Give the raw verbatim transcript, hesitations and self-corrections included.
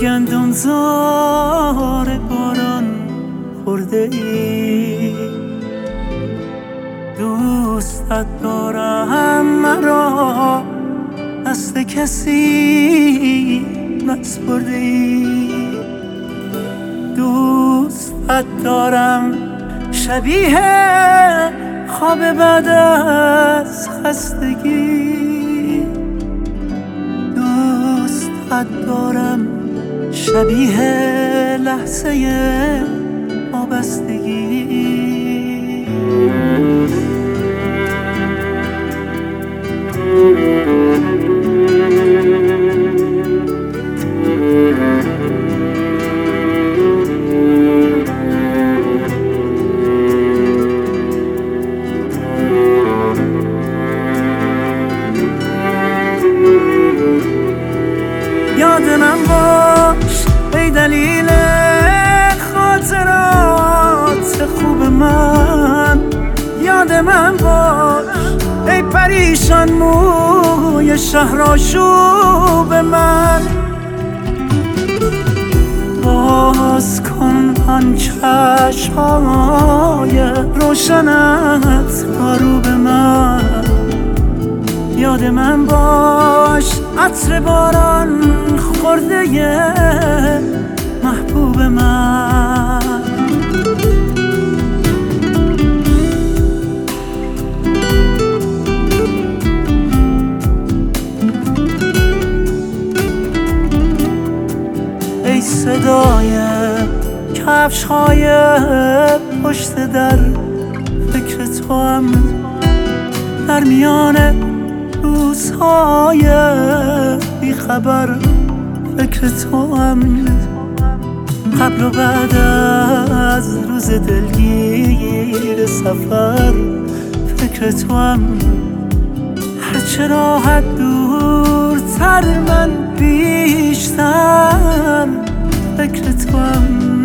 گندم زار باران خورده ای، دوستت دارم مرا دست کسی نسپرده ای، دوستت دارم شبیه خواب بعد از خستگی، دوستت دارم شبیه لحظه وابستگی. یاد من باش ای دلیل خاطرات خوب من، یاد من باش ای پریشان موی شهرآشوب من، باز کن آن چشم‌های روشنت رو به من، یاد من باش عطر باران خورده محبوب من. ای صدای کفش‌های پشت در، فکر تو هم در میان روزهای بیخبر، فکر تو هم قبل و بعد از روز دلگیر سفر، فکر تو هم هرچه راحت دورتر من بیشتر، فکر تو هم